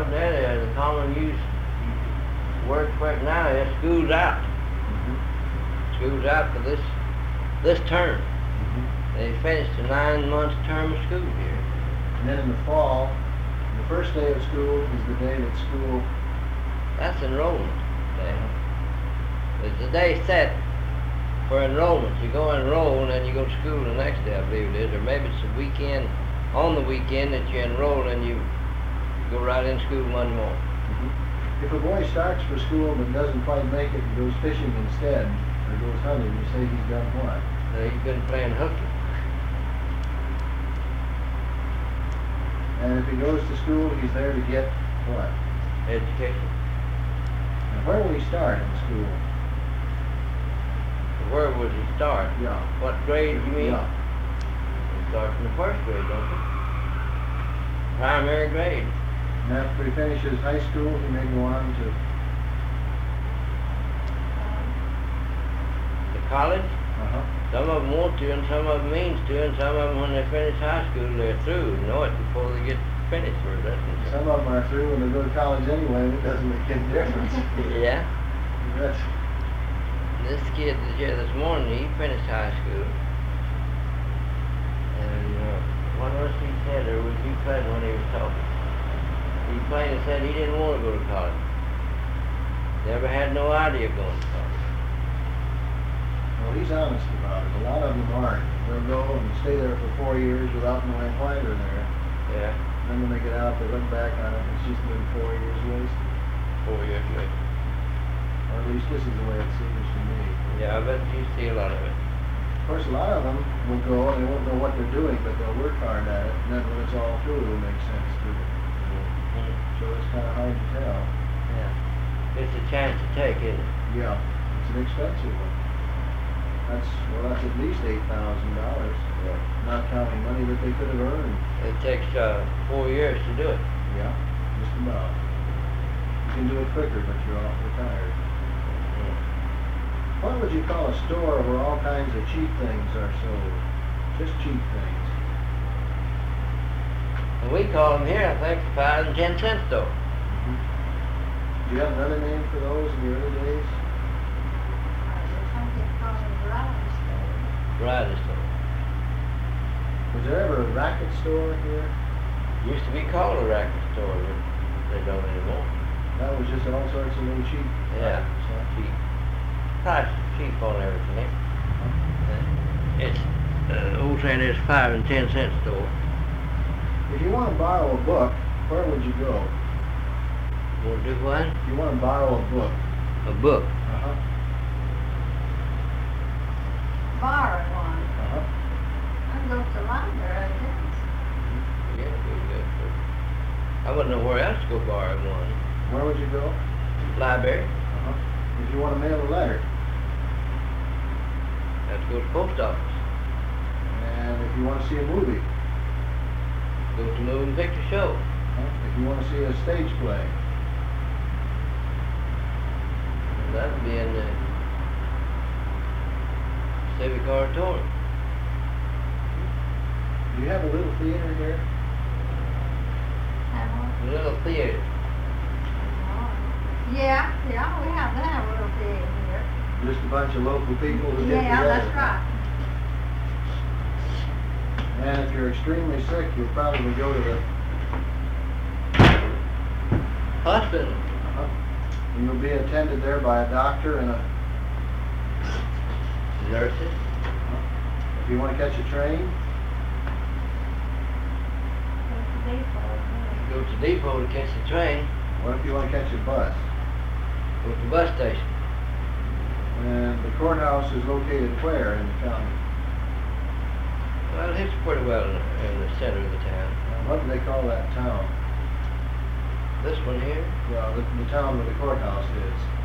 what that is, the common use word for it now is school's out. School's out for this term. They finished a 9-month term of school here. And then in the fall, the first day of school is the day that school... That's enrollment day. It's the day set for enrollment. You go enroll and then you go to school the next day, I believe it is. Or maybe it's the weekend, on the weekend that you enroll and you go right in school Monday morning. If a boy starts for school but doesn't quite make it and goes fishing instead, or goes hunting, you say he's done what? He's been playing hooky. And if he goes to school, he's there to get what? Education. And where will he start in school? Where would he start? Yeah. What grade you mean? Yeah. He starts in the first grade, don't he? Primary grade. And after he finishes high school, he may go on to... The college? Some of them want to, and some of them means to, and some of them, when they finish high school, they're through. Know it before they get finished with it. Some of them are through when they go to college anyway, and it doesn't make any difference. Yeah. That's... This kid was here this morning, he finished high school. And what was he said, or was he playing when he was talking? He plainly said he didn't want to go to college. Never had no idea of going to college. Well, he's honest about it. A lot of them aren't. They'll go and stay there for 4 years without knowing why they're there. Yeah. Then when they get out, they look back on it, it's just been 4 years wasted. 4 years later. Or at least this is the way it seems to me. Yeah, I bet you see a lot of it. Of course, a lot of them will go and they won't know what they're doing, but they'll work hard at it, and then when it's all through, it'll make sense to them. So it's kind of hard to tell. Yeah. It's a chance to take, isn't it? Yeah. It's an expensive one. That's at least $8,000, not counting money that they could have earned. It takes 4 years to do it. Yeah, just about. You can do it quicker, but you're off retired. What would you call a store where all kinds of cheap things are sold? Just cheap things. And we call them here, I think, the 5 and 10 cent store. Do you have another name for those in the early days? Variety store. Was there ever a racket store here? Used to be called a racket store, but they don't anymore. That was just all sorts of little cheap. Yeah, rackets, huh? cheap. Price is cheap on everything. It's old saying is 5 and 10 cent store. If you want to borrow a book, where would you go? Want to do what? If you want to borrow a book. A book. Borrow one. I go to the library, I guess. Yeah, good. I wouldn't know where else to go borrow one. Where would you go? Library. If you want to mail a letter. Have to go to the post office. And if you want to see a movie. Go to the moving picture show. If you want to see a stage play. That would be in the Civic Auditorium. Do you have a little theater here? A little theater. Yeah, we have that little theater here. Just a bunch of local people who get Yeah, together. that's right. And if you're extremely sick, you'll probably go to the Hospital. And you'll be attended there by a doctor and a Nurses. If you want to catch a train, Go to the depot to catch the train. what if you want to catch a bus? Go to the bus station. And the courthouse is located where in the county? Well, it's pretty well in the center of the town. What do they call that town? This one here? Well, the town where the courthouse is.